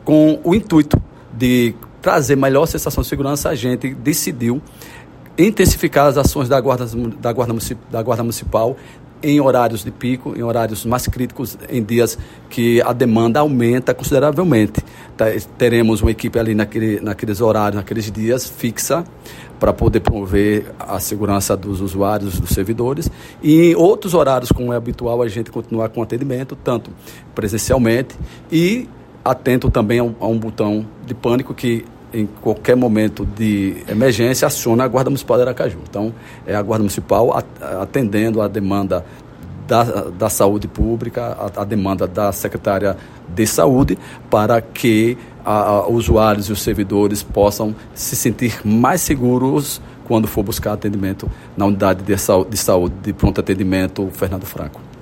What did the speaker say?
Com o intuito de trazer melhor sensação de segurança, a gente decidiu intensificar as ações da Guarda Municipal em horários de pico, em horários mais críticos, em dias que a demanda aumenta consideravelmente. Teremos uma equipe ali naqueles horários, naqueles dias, fixa, para poder promover a segurança dos usuários, dos servidores. E em outros horários, como é habitual, a gente continuar com atendimento, tanto presencialmente e atento também a um botão de pânico que, em qualquer momento de emergência, aciona a Guarda Municipal de Aracaju. Então, é a Guarda Municipal atendendo a demanda da saúde pública, a demanda da Secretária de Saúde, para que usuários e os servidores possam se sentir mais seguros quando for buscar atendimento na unidade de saúde de pronto atendimento Fernando Franco.